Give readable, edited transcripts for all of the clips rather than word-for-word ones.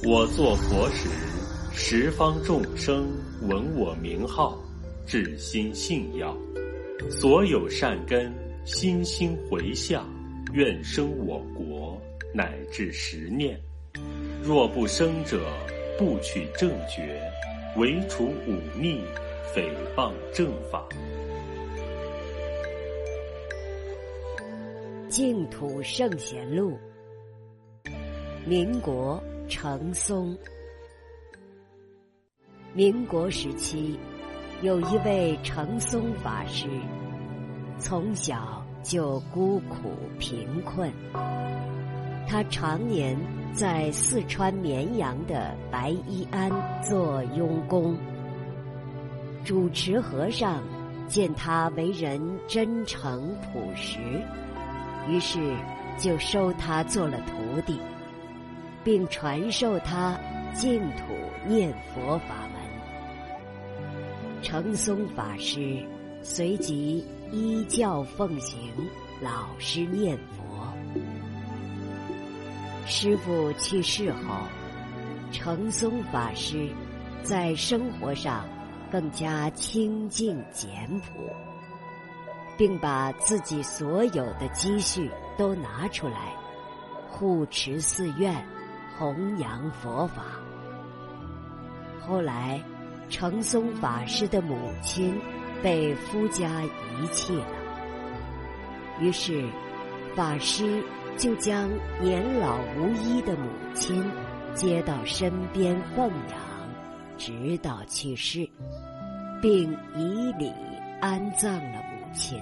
我作佛时，十方众生闻我名号，至心信要，所有善根心心回向，愿生我国，乃至10念。若不生者，不取正觉，唯除忤逆，诽谤正法。 净土圣贤录，民国程松。民国时期，有一位程松法师，从小就孤苦贫困。他常年在四川绵阳的白衣庵做佣工。主持和尚见他为人真诚朴实，于是就收他做了徒弟，并传授他净土念佛法门。程松法师随即依教奉行，老实念佛。师父去世后，程松法师在生活上更加清净简朴，并把自己所有的积蓄都拿出来护持寺院，弘扬佛法。后来程松法师的母亲被夫家遗弃了，于是法师就将年老无依的母亲接到身边奉养，直到去世，并以礼安葬了母亲。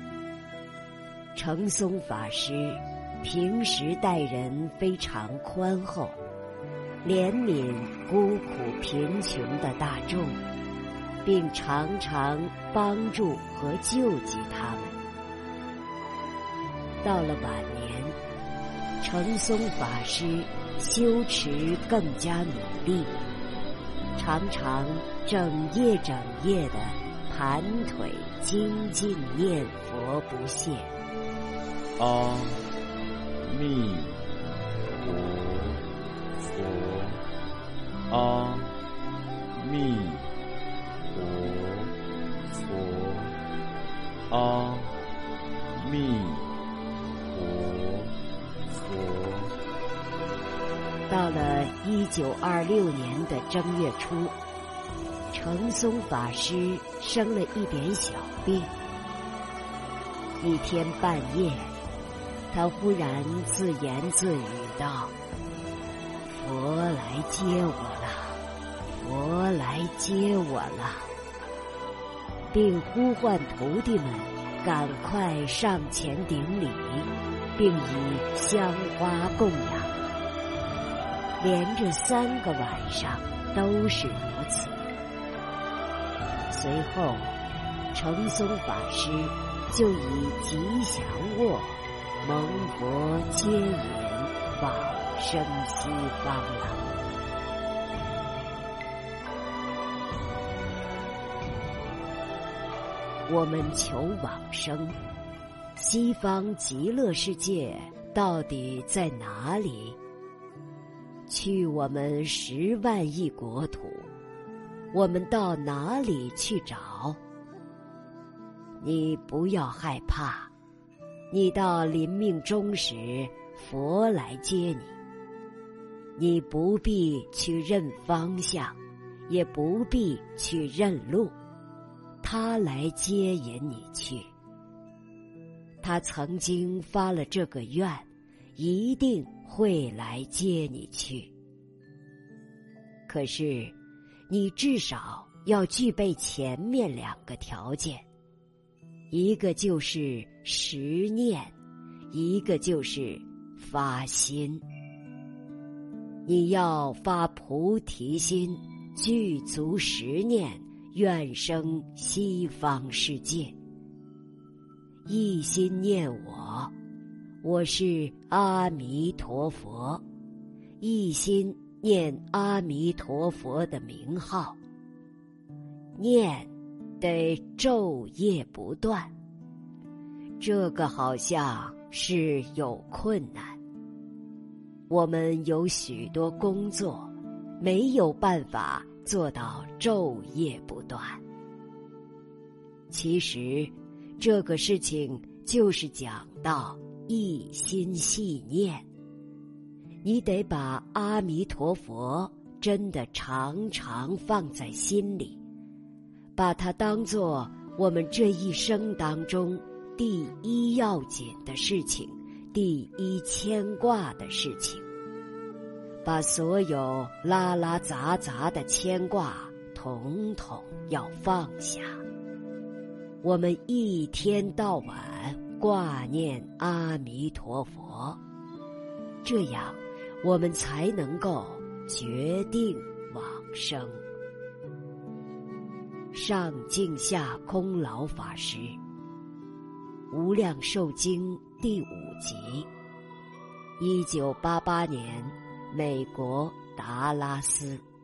程松法师平时待人非常宽厚，怜悯孤苦贫穷的大众，并常常帮助和救济他们。到了晚年，程松法师修持更加努力，常常整夜的盘腿精进念佛不懈。 阿弥陀佛，阿弥陀佛，阿弥陀佛。 到了1926年的正月初，程松法师生了一点小病。一天半夜，他忽然自言自语道：“佛来接我了，佛来接我了。”并呼唤徒弟们赶快上前顶礼，并以香花供养。连着3个晚上都是如此。随后程松法师就以吉祥卧蒙佛接引往生西方了。我们求往生，西方极乐世界到底在哪里？去我们10万亿国土，我们到哪里去找？你不要害怕，你到临命终时，佛来接你。你不必去认方向，也不必去认路，他来接引你去。他曾经发了这个愿，一定会来接你去。可是你至少要具备前面2个条件，一个就是实念，一个就是发心。你要发菩提心，具足实念，愿生西方世界。一心念我，我是阿弥陀佛，一心念阿弥陀佛的名号，念得昼夜不断。这个好像是有困难，我们有许多工作没有办法做到昼夜不断。其实，这个事情就是讲到一心系念。你得把阿弥陀佛真的常常放在心里，把它当作我们这一生当中第一要紧的事情，第一牵挂的事情。把所有拉拉杂杂的牵挂统统要放下。我们一天到晚挂念阿弥陀佛，这样我们才能够决定往生。上净下空老法师，无量寿经第5集，1988年美国达拉斯。